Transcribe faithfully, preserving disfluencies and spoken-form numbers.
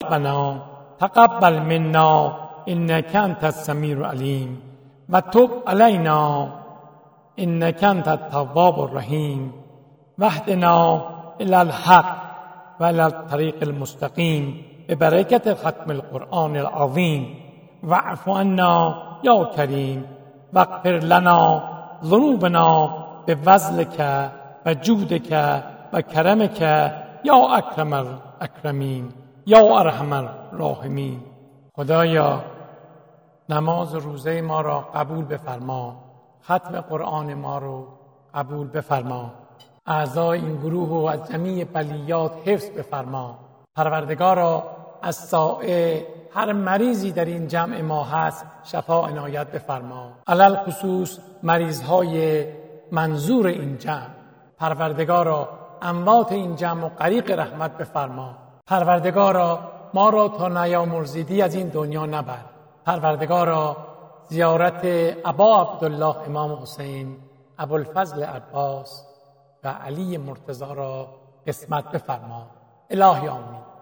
ربنا تقبل منا انك انت السمیع العلیم و تب علینا انك انت التواب الرحیم واهدنا الی الحق و الی الطریق المستقیم ببرکت ختم القرآن العظیم واعف عنا یا کریم واغفر لنا ذنوبنا بفضلک و جودک و کرمک یا اکرم الاکرمین یا ارحم الراحمین. خدایا نماز روزه ما را قبول بفرما، ختم قرآن ما رو قبول بفرما، اعضای این گروه رو از جمیع بلیات حفظ بفرما. پروردگارا از سایه هر مریضی در این جمع ما هست شفا عنایت بفرما، علل خصوص مریضهای منظور این جمع. پروردگارا اموات این جمع و غریق رحمت بفرما. پروردگارا ما را تا نیامرزیدی از این دنیا نبر. پروردگارا زیارت ابا عبدالله امام حسین، ابوالفضل عباس و علی مرتضی را قسمت بفرما. الهی آمین.